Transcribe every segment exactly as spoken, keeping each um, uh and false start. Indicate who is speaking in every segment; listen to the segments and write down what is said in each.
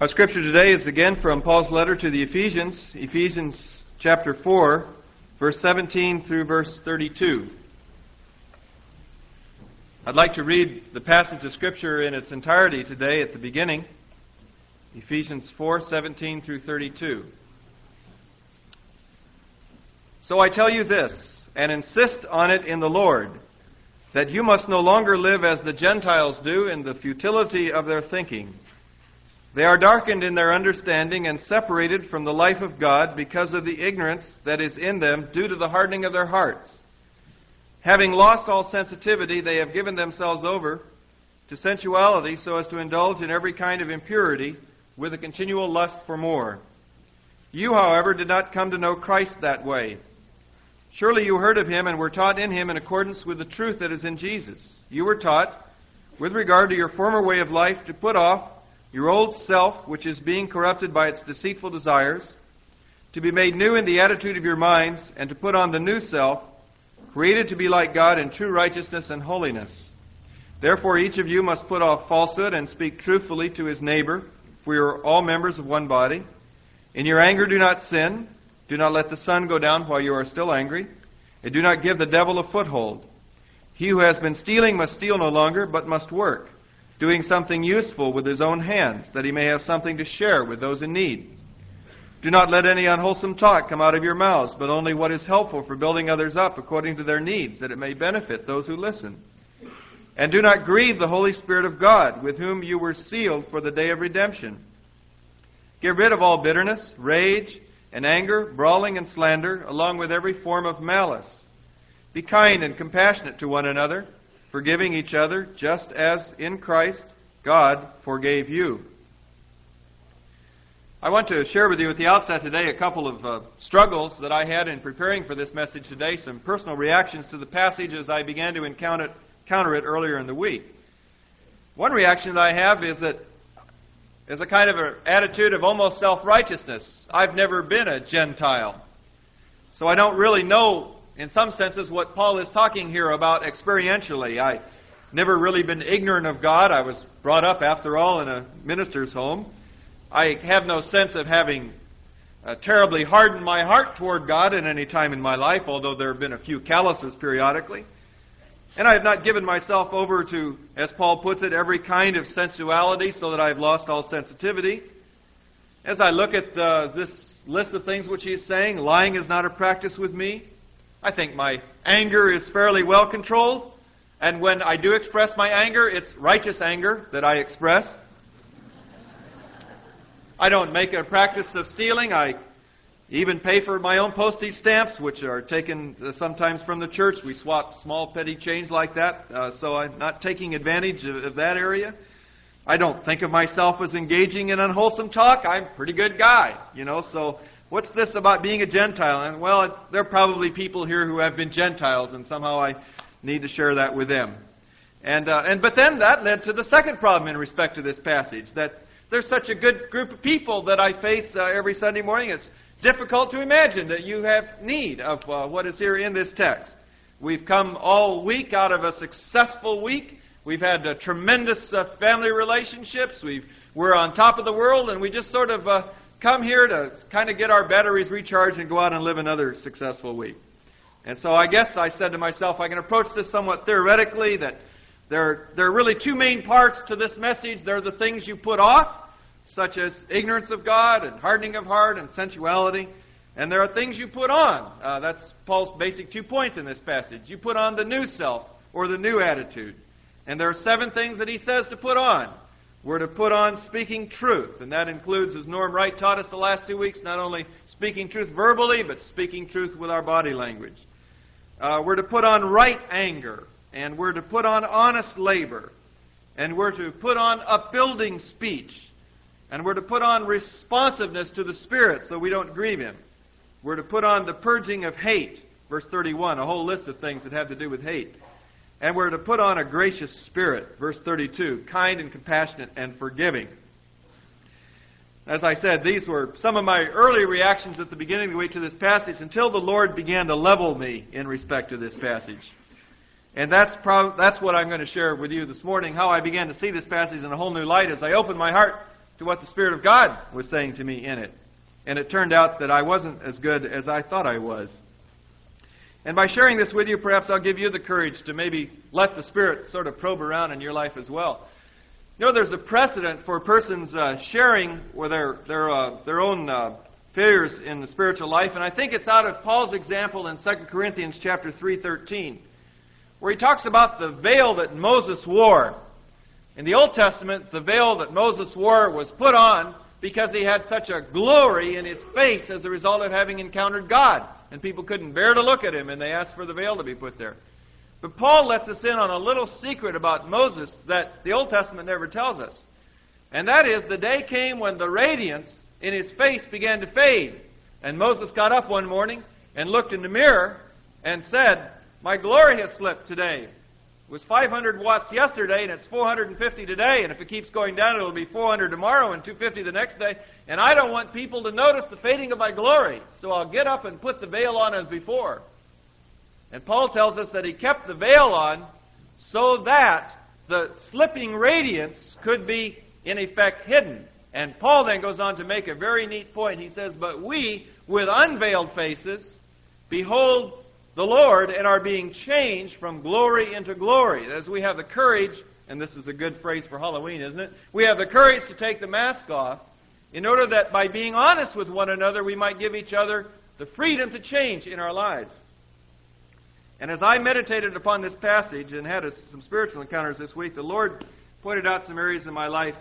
Speaker 1: Our scripture today is again from Paul's letter to the Ephesians, Ephesians chapter four, verse seventeen through verse thirty-two. I'd like to read the passage of scripture in its entirety today at the beginning, Ephesians four, seventeen through thirty-two. So I tell you this, and insist on it in the Lord, that you must no longer live as the Gentiles do in the futility of their thinking. They are darkened in their understanding and separated from the life of God because of the ignorance that is in them due to the hardening of their hearts. Having lost all sensitivity, they have given themselves over to sensuality so as to indulge in every kind of impurity with a continual lust for more. You, however, did not come to know Christ that way. Surely you heard of him and were taught in him in accordance with the truth that is in Jesus. You were taught, with regard to your former way of life, to put off your old self, which is being corrupted by its deceitful desires, to be made new in the attitude of your minds, and to put on the new self, created to be like God in true righteousness and holiness. Therefore each of you must put off falsehood and speak truthfully to his neighbor, for you are all members of one body. In your anger do not sin. Do not let the sun go down while you are still angry, and do not give the devil a foothold. He who has been stealing must steal no longer, but must work, doing something useful with his own hands, that he may have something to share with those in need. Do not let any unwholesome talk come out of your mouths, but only what is helpful for building others up according to their needs, that it may benefit those who listen. And do not grieve the Holy Spirit of God, with whom you were sealed for the day of redemption. Get rid of all bitterness, rage, and anger, brawling and slander, along with every form of malice. Be kind and compassionate to one another, forgiving each other, just as in Christ God forgave you. I want to share with you at the outset today a couple of uh, struggles that I had in preparing for this message today, some personal reactions to the passage as I began to encounter, encounter it earlier in the week. One reaction that I have is that is a kind of an attitude of almost self-righteousness. I've never been a Gentile, so I don't really know in some senses what Paul is talking here about experientially. I never really been ignorant of God. I was brought up, after all, in a minister's home. I have no sense of having uh, terribly hardened my heart toward God at any time in my life, although there have been a few calluses periodically. And I have not given myself over to, as Paul puts it, every kind of sensuality so that I have lost all sensitivity. As I look at uh, this list of things which he is saying, lying is not a practice with me. I think my anger is fairly well controlled, and when I do express my anger, it's righteous anger that I express. I don't make a practice of stealing. I even pay for my own postage stamps, which are taken uh, sometimes from the church. We swap small petty change like that, uh, so I'm not taking advantage of, of that area. I don't think of myself as engaging in unwholesome talk. I'm a pretty good guy, you know, so what's this about being a Gentile? And well, there are probably people here who have been Gentiles, and somehow I need to share that with them. And uh, and but then that led to the second problem in respect to this passage, that there's such a good group of people that I face uh, every Sunday morning. It's difficult to imagine that you have need of uh, what is here in this text. We've come all week out of a successful week. We've had uh, tremendous uh, family relationships. We've we're on top of the world, and we just sort of uh, come here to kind of get our batteries recharged and go out and live another successful week. And so I guess I said to myself, I can approach this somewhat theoretically, that there, there are really two main parts to this message. There are the things you put off, such as ignorance of God and hardening of heart and sensuality. And there are things you put on. Uh, that's Paul's basic two points in this passage. You put on the new self, or the new attitude. And there are seven things that he says to put on. We're to put on speaking truth, and that includes, as Norm Wright taught us the last two weeks, not only speaking truth verbally, but speaking truth with our body language. Uh, we're to put on right anger, and we're to put on honest labor, and we're to put on upbuilding speech, and we're to put on responsiveness to the Spirit so we don't grieve Him. We're to put on the purging of hate, verse thirty-one, a whole list of things that have to do with hate. And we're to put on a gracious spirit, verse thirty-two, kind and compassionate and forgiving. As I said, these were some of my early reactions at the beginning of the week to this passage until the Lord began to level me in respect to this passage. And that's prob- that's what I'm going to share with you this morning, how I began to see this passage in a whole new light as I opened my heart to what the Spirit of God was saying to me in it. And it turned out that I wasn't as good as I thought I was. And by sharing this with you, perhaps I'll give you the courage to maybe let the Spirit sort of probe around in your life as well. You know, there's a precedent for persons uh, sharing with their their uh, their own uh, failures in the spiritual life, and I think it's out of Paul's example in Second Corinthians chapter three thirteen, where he talks about the veil that Moses wore. In the Old Testament, the veil that Moses wore was put on because he had such a glory in his face as a result of having encountered God. And people couldn't bear to look at him, and they asked for the veil to be put there. But Paul lets us in on a little secret about Moses that the Old Testament never tells us. And that is, the day came when the radiance in his face began to fade. And Moses got up one morning and looked in the mirror and said, "My glory has slipped today. It was five hundred watts yesterday, and it's four hundred fifty today, and if it keeps going down, it'll be four hundred tomorrow and two hundred fifty the next day, and I don't want people to notice the fading of my glory, so I'll get up and put the veil on as before." And Paul tells us that he kept the veil on so that the slipping radiance could be, in effect, hidden. And Paul then goes on to make a very neat point. He says, "But we, with unveiled faces, behold the Lord, and are being changed from glory into glory." As we have the courage, and this is a good phrase for Halloween, isn't it? We have the courage to take the mask off in order that by being honest with one another, we might give each other the freedom to change in our lives. And as I meditated upon this passage and had a, some spiritual encounters this week, the Lord pointed out some areas in my life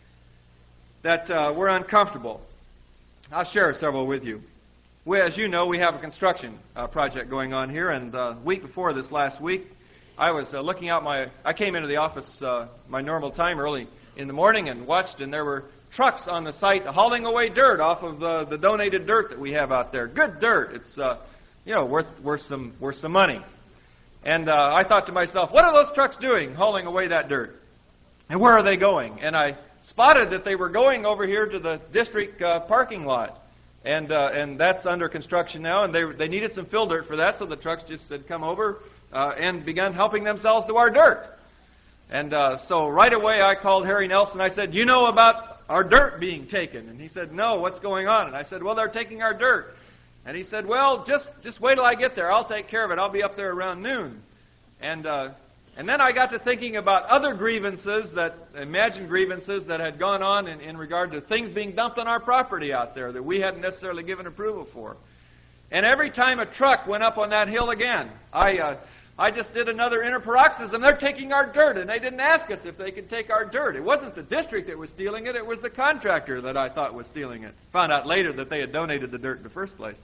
Speaker 1: that uh, were uncomfortable. I'll share several with you. We, as you know, we have a construction uh, project going on here, and uh, the week before this last week, I was uh, looking out my, I came into the office uh, my normal time early in the morning and watched, and there were trucks on the site hauling away dirt off of the, the donated dirt that we have out there. Good dirt. It's, uh, you know, worth, worth some, worth some money. And uh, I thought to myself, what are those trucks doing hauling away that dirt? And where are they going? And I spotted that they were going over here to the district uh, parking lot. And uh, and that's under construction now, and they they needed some fill dirt for that, so the trucks just had come over uh, and begun helping themselves to our dirt. And uh, so right away I called Harry Nelson. I said, "You know about our dirt being taken?" And he said, "No, what's going on?" And I said, "Well, they're taking our dirt." And he said, "Well, just just wait till I get there. I'll take care of it. I'll be up there around noon." And uh, and then I got to thinking about other grievances, that imagined grievances that had gone on in, in regard to things being dumped on our property out there that we hadn't necessarily given approval for. And every time a truck went up on that hill again, I uh, I just did another inner paroxysm. They're taking our dirt, and they didn't ask us if they could take our dirt. It wasn't the district that was stealing it. It was the contractor that I thought was stealing it. Found out later that they had donated the dirt in the first place.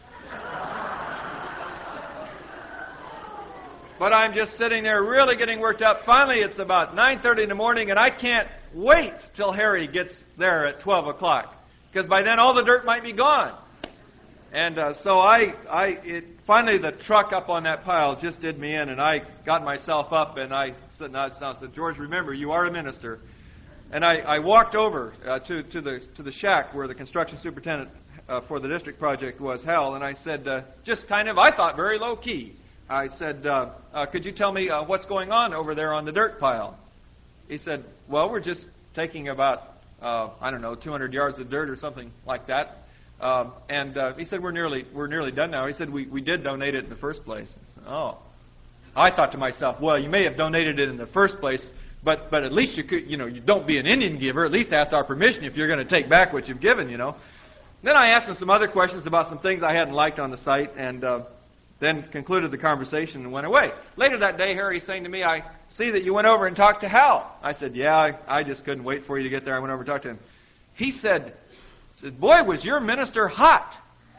Speaker 1: But I'm just sitting there really getting worked up. Finally, it's about nine thirty in the morning, and I can't wait till Harry gets there at twelve o'clock, because by then all the dirt might be gone. And uh, so I, I, it, finally the truck up on that pile just did me in, and I got myself up, and I said, no, I said, "George, remember, you are a minister." And I, I walked over uh, to, to the to the shack where the construction superintendent uh, for the district project was, Hal, and I said, uh, just kind of, I thought, very low key. I said, uh, uh, could you tell me uh, what's going on over there on the dirt pile? He said, well, we're just taking about, uh, I don't know, two hundred yards of dirt or something like that. Um, and uh, he said, we're nearly we're nearly done now. He said, we, we did donate it in the first place. I said, oh. I thought to myself, well, you may have donated it in the first place, but but at least you could, you know, you don't be an Indian giver. At least ask our permission if you're going to take back what you've given, you know. Then I asked him some other questions about some things I hadn't liked on the site, and uh, then concluded the conversation and went away. Later that day, Harry's saying to me, I see that you went over and talked to Hal. I said, yeah, I, I just couldn't wait for you to get there. I went over and talked to him. He said, said, boy, was your minister hot.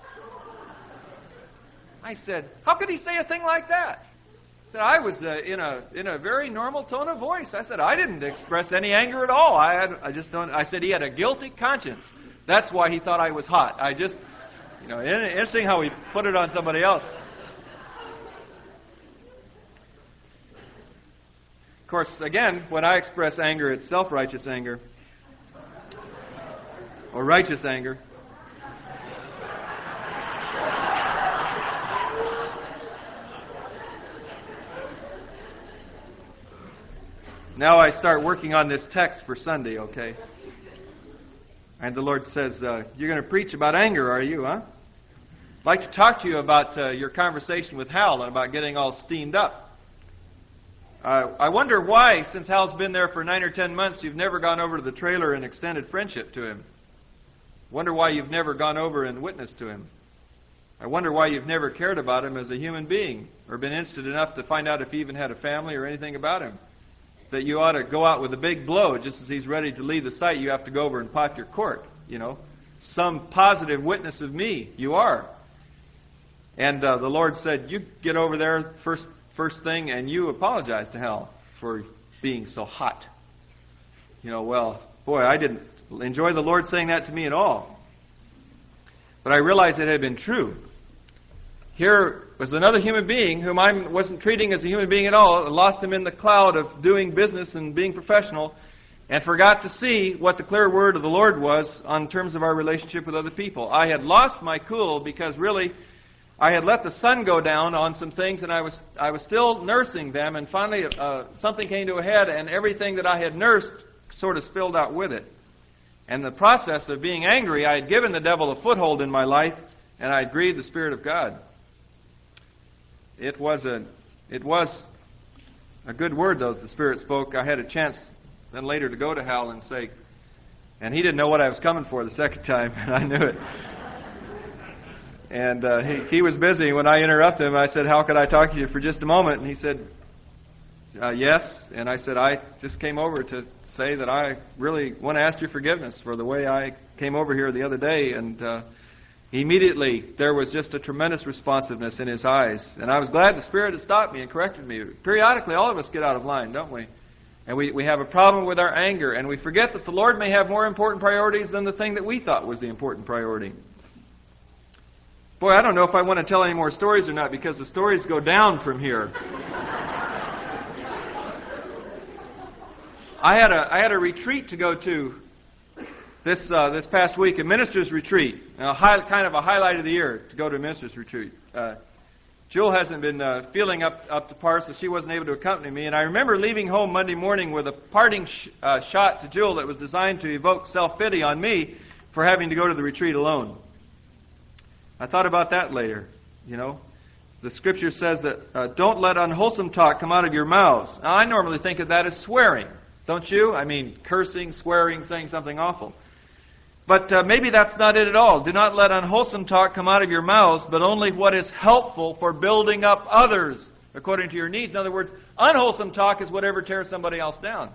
Speaker 1: I said, how could he say a thing like that? I said, I was uh, in a in a very normal tone of voice. I said, I didn't express any anger at all. I had, I just don't. I said he had a guilty conscience. That's why he thought I was hot. I just, you know, interesting how he put it on somebody else. Of course, again, when I express anger, it's self-righteous anger or righteous anger. Now I start working on this text for Sunday, okay? And the Lord says, uh, you're going to preach about anger, are you, huh? I'd like to talk to you about uh, your conversation with Hal and about getting all steamed up. Uh, I wonder why, since Hal's been there for nine or ten months, you've never gone over to the trailer and extended friendship to him. Wonder why you've never gone over and witnessed to him. I wonder why you've never cared about him as a human being or been interested enough to find out if he even had a family or anything about him. That you ought to go out with a big blow. Just as he's ready to leave the site, you have to go over and pop your cork. You know, some positive witness of me. You are. And uh, the Lord said, you get over there first first thing and you apologize to Hal for being so hot. You know, well, boy, I didn't enjoy the Lord saying that to me at all. But I realized it had been true. Here was another human being whom I wasn't treating as a human being at all. I lost him in the cloud of doing business and being professional and forgot to see what the clear word of the Lord was on terms of our relationship with other people. I had lost my cool because really I had let the sun go down on some things and I was I was still nursing them, and finally uh, something came to a head and everything that I had nursed sort of spilled out with it. And the process of being angry, I had given the devil a foothold in my life and I had grieved the Spirit of God. It was a, it was a good word, though, the Spirit spoke. I had a chance then later to go to Hal and say, and he didn't know what I was coming for the second time, and I knew it. And uh, he, he was busy. When I interrupted him, I said, how could I talk to you for just a moment? And he said, uh, yes. And I said, I just came over to say that I really want to ask your forgiveness for the way I came over here the other day. And uh, immediately, there was just a tremendous responsiveness in his eyes. And I was glad the Spirit had stopped me and corrected me. Periodically, all of us get out of line, don't we? And we, we have a problem with our anger. And we forget that the Lord may have more important priorities than the thing that we thought was the important priority. Boy, I don't know if I want to tell any more stories or not, because the stories go down from here. I had a I had a retreat to go to this uh, this past week, a minister's retreat, a high, kind of a highlight of the year to go to a minister's retreat. Uh, Jewel hasn't been uh, feeling up up to par, so she wasn't able to accompany me. And I remember leaving home Monday morning with a parting sh- uh, shot to Jewel that was designed to evoke self-pity on me for having to go to the retreat alone. I thought about that later. You know, the Scripture says that uh, don't let unwholesome talk come out of your mouths. Now, I normally think of that as swearing, don't you? I mean, cursing, swearing, saying something awful. But uh, maybe that's not it at all. Do not let unwholesome talk come out of your mouths, but only what is helpful for building up others according to your needs. In other words, unwholesome talk is whatever tears somebody else down.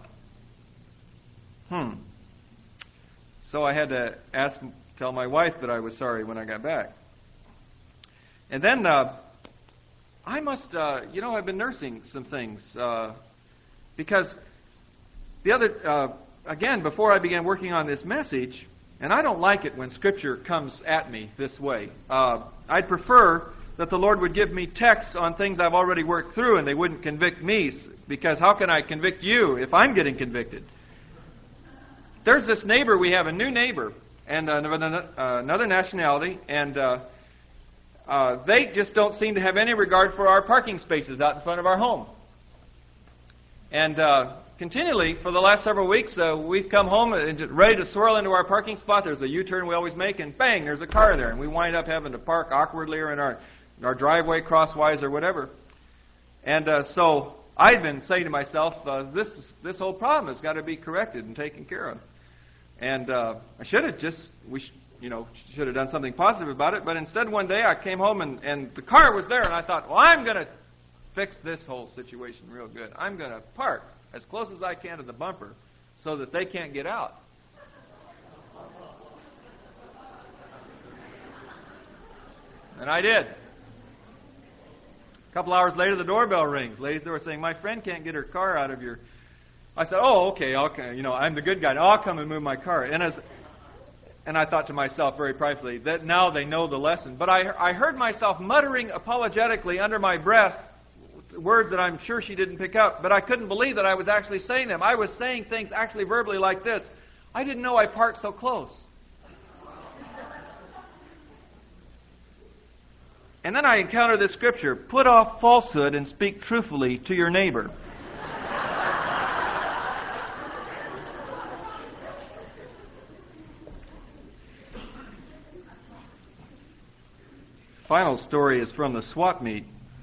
Speaker 1: Hmm. So I had to ask, tell my wife that I was sorry when I got back. And then uh, I must, uh, you know, I've been nursing some things uh, because the other, uh, again, before I began working on this message, and I don't like it when Scripture comes at me this way. Uh, I'd prefer that the Lord would give me texts on things I've already worked through and they wouldn't convict me, because how can I convict you if I'm getting convicted? There's this neighbor, we have a new neighbor, and uh, another nationality, and uh, uh, they just don't seem to have any regard for our parking spaces out in front of our home. And uh, continually, for the last several weeks, uh, we've come home and ready to swirl into our parking spot. There's a U-turn we always make, and bang, there's a car there. And we wind up having to park awkwardly or in our, our driveway crosswise or whatever. And uh, so I've been saying to myself, uh, this this whole problem has got to be corrected and taken care of. And uh, I should have just, we sh- you know, should have done something positive about it. But instead, one day I came home and, and the car was there, and I thought, well, I'm going to fix this whole situation real good. I'm going to park as close as I can to the bumper so that they can't get out. And I did. A couple hours later, the doorbell rings. Lady at the door saying, my friend can't get her car out of your... I said, oh, okay, I'll, you know, I'm the good guy. I'll come and move my car. And as, and I thought to myself very privately that now they know the lesson. But I, I heard myself muttering apologetically under my breath words that I'm sure she didn't pick up, but I couldn't believe that I was actually saying them. I was saying things actually verbally like this. I didn't know I parked so close. And then I encountered this scripture, put off falsehood and speak truthfully to your neighbor. final story is from the swap meet.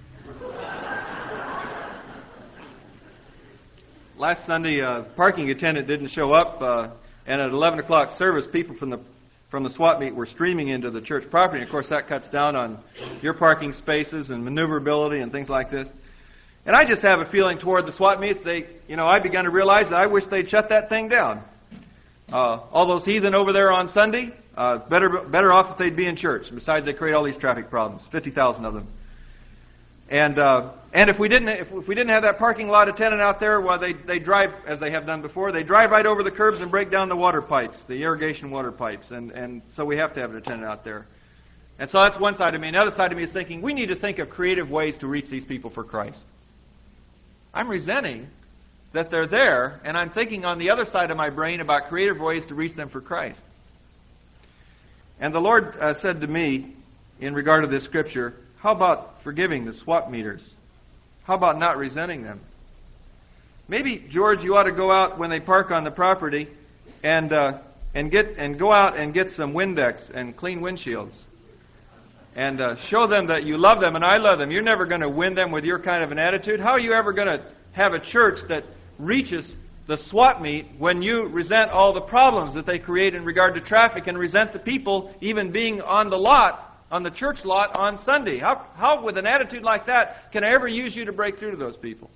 Speaker 1: Last Sunday, a parking attendant didn't show up, uh, and at eleven o'clock service, people from the from the swap meet were streaming into the church property. And of course, that cuts down on your parking spaces and maneuverability and things like this. And I just have a feeling toward the swap meet. They, you know, I began to realize that I wish they'd shut that thing down. Uh, all those heathen over there on Sunday, uh, better better off if they'd be in church. Besides, they create all these traffic problems, fifty thousand of them. And uh, and if we didn't if, if we didn't have that parking lot attendant out there, well, they they drive as they have done before. They drive right over the curbs and break down the water pipes, the irrigation water pipes, and and so we have to have an attendant out there. And so that's one side of me. Another side of me is thinking we need to think of creative ways to reach these people for Christ. I'm resenting that they're there, and I'm thinking on the other side of my brain about creative ways to reach them for Christ. And the Lord uh, said to me, in regard to this scripture, how about forgiving the swap meters? How about not resenting them? Maybe, George, you ought to go out when they park on the property and uh, and get and go out and get some Windex and clean windshields. And uh, show them that you love them and I love them. You're never going to win them with your kind of an attitude. How are you ever going to have a church that reaches the swap meet when you resent all the problems that they create in regard to traffic and resent the people even being on the lot, on the church lot on Sunday? How, how with an attitude like that, can I ever use you to break through to those people?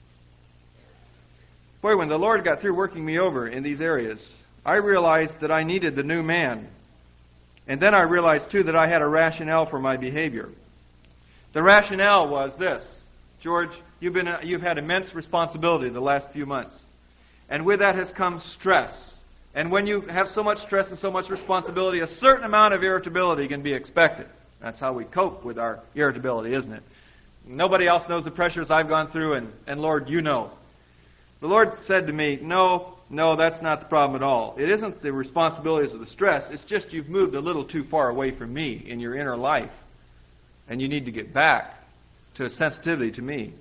Speaker 1: Boy, when the Lord got through working me over in these areas, I realized that I needed the new man. And then I realized, too, that I had a rationale for my behavior. The rationale was this. George, you've been you've had immense responsibility the last few months. And with that has come stress. And when you have so much stress and so much responsibility, a certain amount of irritability can be expected. That's how we cope with our irritability, isn't it? Nobody else knows the pressures I've gone through, and, and Lord, you know. The Lord said to me, no, no, that's not the problem at all. It isn't the responsibilities of the stress. It's just you've moved a little too far away from me in your inner life. And you need to get back to a sensitivity to me.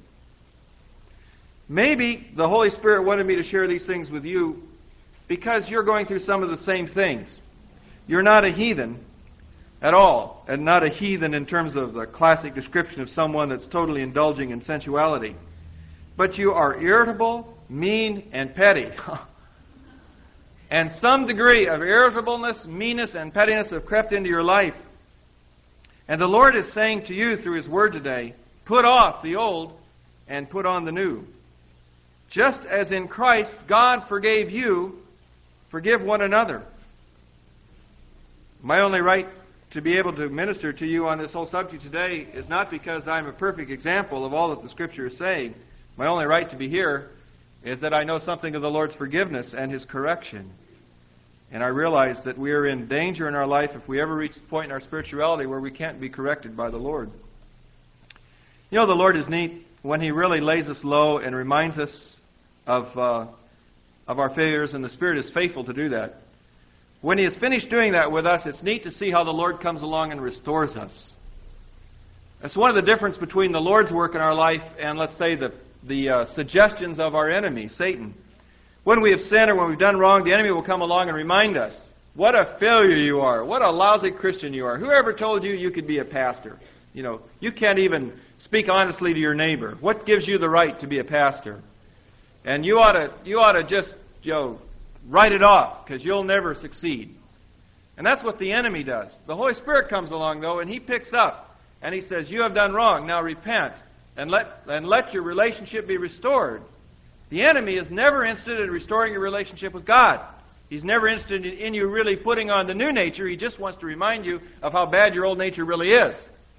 Speaker 1: Maybe the Holy Spirit wanted me to share these things with you because you're going through some of the same things. You're not a heathen at all, and not a heathen in terms of the classic description of someone that's totally indulging in sensuality. But you are irritable, mean, and petty. And some degree of irritableness, meanness, and pettiness have crept into your life. And the Lord is saying to you through His Word today, put off the old and put on the new. Just as in Christ God forgave you, forgive one another. My only right to be able to minister to you on this whole subject today is not because I'm a perfect example of all that the Scripture is saying. My only right to be here is that I know something of the Lord's forgiveness and His correction. And I realize that we are in danger in our life if we ever reach the point in our spirituality where we can't be corrected by the Lord. You know, the Lord is neat when He really lays us low and reminds us of uh, of our failures, and the Spirit is faithful to do that. When He has finished doing that with us, it's neat to see how the Lord comes along and restores us. That's one of the difference between the Lord's work in our life and, let's say, the the uh, suggestions of our enemy, Satan. When we have sinned or when we've done wrong, the enemy will come along and remind us, what a failure you are, what a lousy Christian you are. Whoever told you you could be a pastor? You know, you can't even speak honestly to your neighbor. What gives you the right to be a pastor? And you ought to, you ought to just, you know, write it off, because you'll never succeed. And that's what the enemy does. The Holy Spirit comes along, though, and He picks up, and He says, you have done wrong, now repent. And let and let your relationship be restored. The enemy is never interested in restoring your relationship with God. He's never interested in, in you really putting on the new nature. He just wants to remind you of how bad your old nature really is.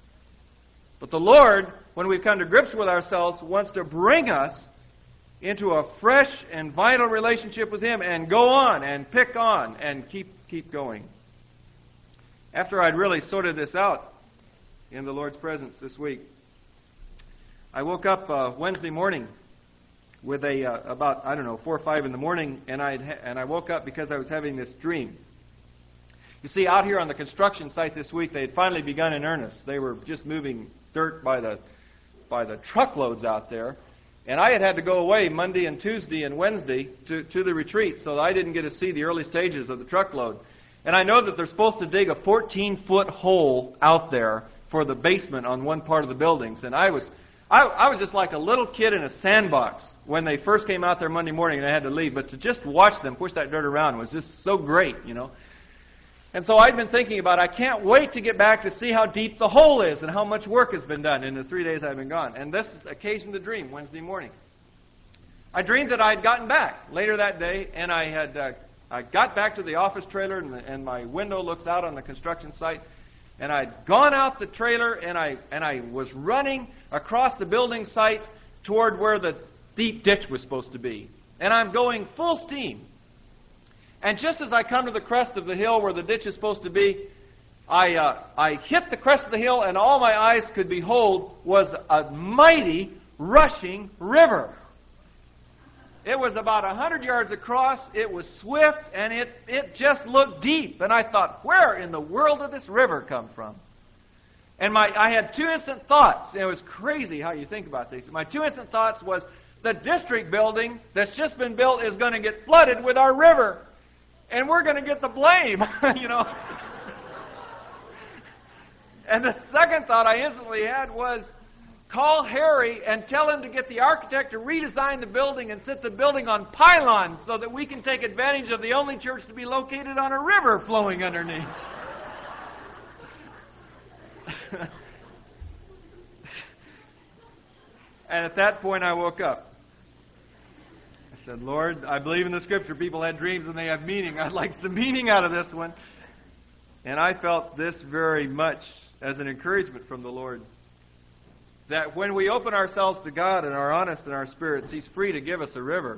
Speaker 1: But the Lord, when we've come to grips with ourselves, wants to bring us into a fresh and vital relationship with Him and go on and pick on and keep keep going. After I'd really sorted this out in the Lord's presence this week, I woke up uh, Wednesday morning with a uh, about I don't know four or five in the morning, and I ha- and I woke up because I was having this dream. You see, out here on the construction site this week, they had finally begun in earnest. They were just moving dirt by the by the truckloads out there, and I had had to go away Monday and Tuesday and Wednesday to to the retreat, so I didn't get to see the early stages of the truckload. And I know that they're supposed to dig a fourteen foot hole out there for the basement on one part of the buildings. And I was I, I was just like a little kid in a sandbox when they first came out there Monday morning and I had to leave. But to just watch them push that dirt around was just so great, you know. And so I'd been thinking about, I can't wait to get back to see how deep the hole is and how much work has been done in the three days I've been gone. And this occasioned the dream Wednesday morning. I dreamed that I had gotten back later that day, and I had uh, I got back to the office trailer, and, the, and my window looks out on the construction site. And I'd gone out the trailer, and I and I was running across the building site toward where the deep ditch was supposed to be. And I'm going full steam. And just as I come to the crest of the hill where the ditch is supposed to be, I uh, I hit the crest of the hill, and all my eyes could behold was a mighty rushing river. It was about a hundred yards across. It was swift, and it, it just looked deep. And I thought, where in the world did this river come from? And my I had two instant thoughts. It was crazy how you think about these. My two instant thoughts was, the district building that's just been built is going to get flooded with our river. And we're going to get the blame, you know. And the second thought I instantly had was, call Harry and tell him to get the architect to redesign the building and set the building on pylons so that we can take advantage of the only church to be located on a river flowing underneath. And at that point I woke up. I said, Lord, I believe in the Scripture people had dreams and they have meaning. I'd like some meaning out of this one. And I felt this very much as an encouragement from the Lord. That when we open ourselves to God and are honest in our spirits, He's free to give us a river.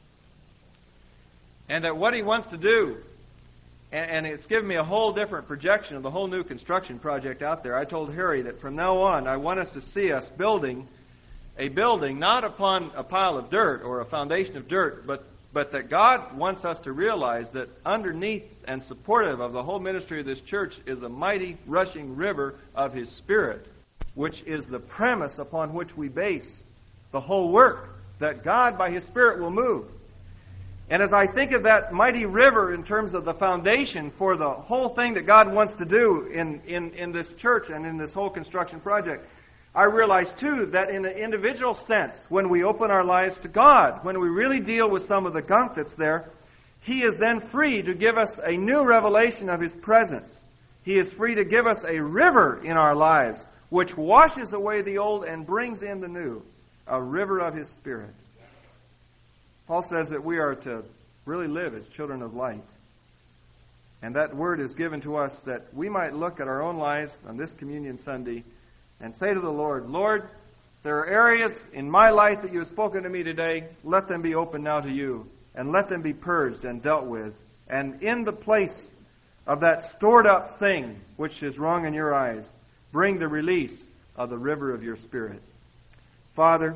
Speaker 1: And that what He wants to do, and, and it's given me a whole different projection of the whole new construction project out there. I told Harry that from now on, I want us to see us building a building not upon a pile of dirt or a foundation of dirt, but, but that God wants us to realize that underneath and supportive of the whole ministry of this church is a mighty rushing river of His Spirit, which is the premise upon which we base the whole work, that God by His Spirit will move. And as I think of that mighty river in terms of the foundation for the whole thing that God wants to do in, in, in this church and in this whole construction project, I realize too that in an individual sense, when we open our lives to God, when we really deal with some of the gunk that's there, He is then free to give us a new revelation of His presence. He is free to give us a river in our lives which washes away the old and brings in the new, a river of His Spirit. Paul says that we are to really live as children of light. And that word is given to us that we might look at our own lives on this Communion Sunday and say to the Lord, Lord, there are areas in my life that You have spoken to me today. Let them be open now to You, and let them be purged and dealt with. And in the place of that stored up thing which is wrong in Your eyes, bring the release of the river of Your Spirit. Father,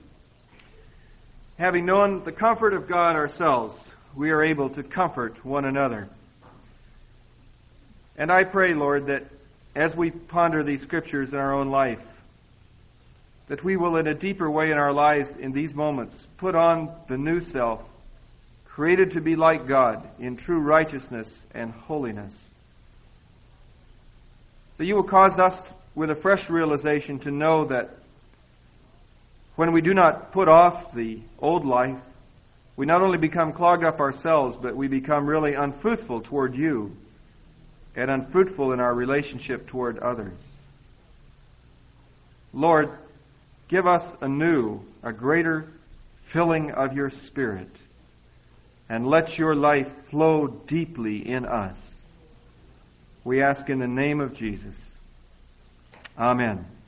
Speaker 1: having known the comfort of God ourselves, we are able to comfort one another. And I pray, Lord, that as we ponder these Scriptures in our own life, that we will in a deeper way in our lives in these moments put on the new self, created to be like God in true righteousness and holiness. That You will cause us with a fresh realization to know that when we do not put off the old life, we not only become clogged up ourselves, but we become really unfruitful toward You and unfruitful in our relationship toward others. Lord, give us anew a greater filling of Your Spirit, and let Your life flow deeply in us. We ask in the name of Jesus. Amen.